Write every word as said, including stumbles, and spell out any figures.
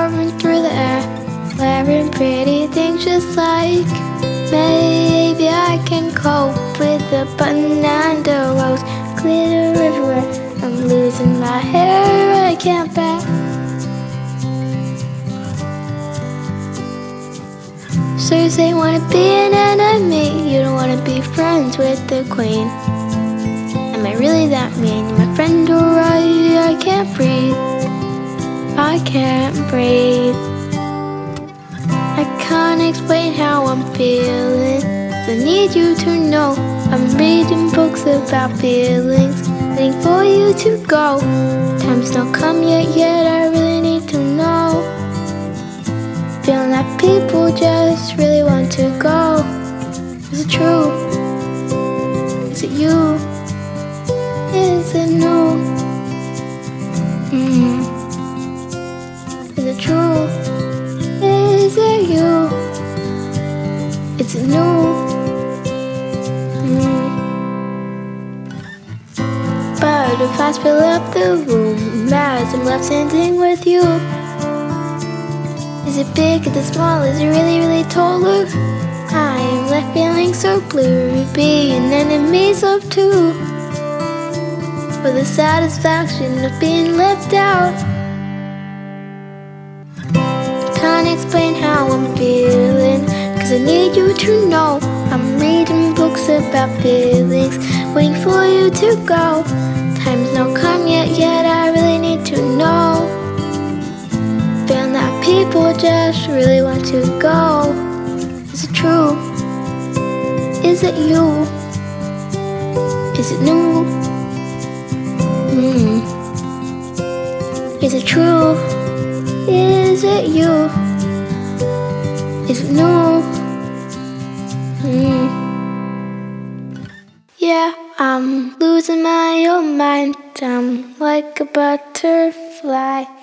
hovering through the air, wearing pretty things just like maybe I can cope with the button and the rose. Glitter everywhere, I'm losing my hair, I can't bear. So you say you wanna be an enemy, you don't wanna be friends with the queen. Am I really that mean? My friend, or I, I can't breathe, I can't breathe. I can't explain how I'm feeling, I need you to know. I'm reading books about feelings, waiting for you to go. Time's not come yet, yet I really need to know. Feeling that people just really want to go. Is it true? Is it you? Is it new? Mm. Is it true? Is it you? Is it new? Mm. Butterflies fill up the room as I'm left standing with you. Is it big? Is it small? Is it really, really taller? I am left feeling so blue, being enemies of two, for the satisfaction of being left out. Can't explain how I'm feeling, cause I need you to know. I'm reading books about feelings, waiting for you to go. Time's not come yet, yet I really need to know. Feeling that people just really want to go. Is it true? Is it you? Is it new? Mm. Is it true? Is it you? Is it new? Mm. Yeah, I'm losing my own mind. I'm like a butterfly.